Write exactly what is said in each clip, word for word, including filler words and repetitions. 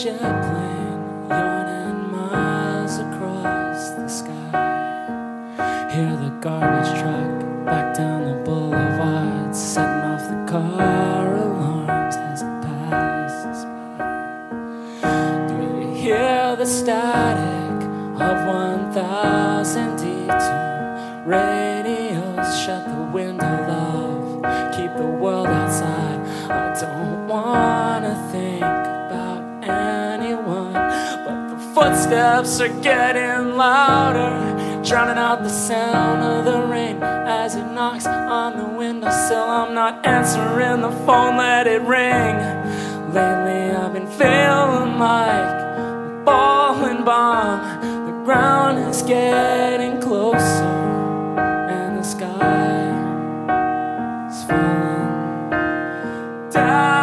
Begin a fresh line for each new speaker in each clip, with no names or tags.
jet plane yawning miles across the sky. Hear the garbage truck back down the boulevard, setting off the car alarms as it passes by. Do you hear the static of one thousand D two radios? Shut the window, love, keep the world outside. I don't wanna think about anyone, but the footsteps are getting louder, drowning out the sound of the rain as it knocks on the windowsill. I'm not answering the phone, let it ring. Lately I've been feeling like a falling bomb. The ground is getting closer and the sky is falling down.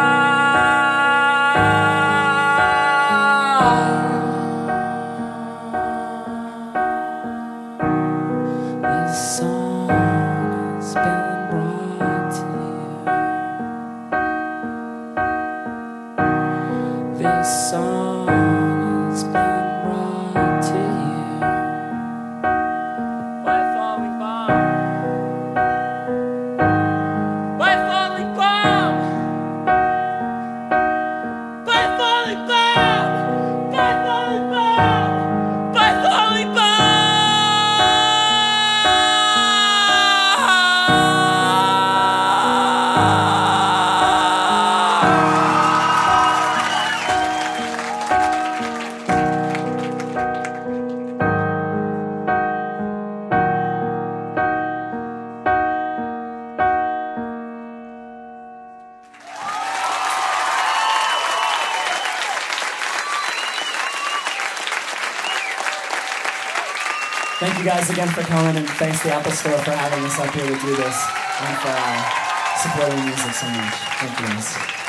This song has been brought to you. This song has been brought to you by Falling Bomb. By Falling Bomb. By Falling Bomb. By Falling Bomb. By Falling Bomb.
Thank you guys again for coming, and thanks to the Apple Store for having us up here to do this and for uh, supporting music so much. Thank you guys.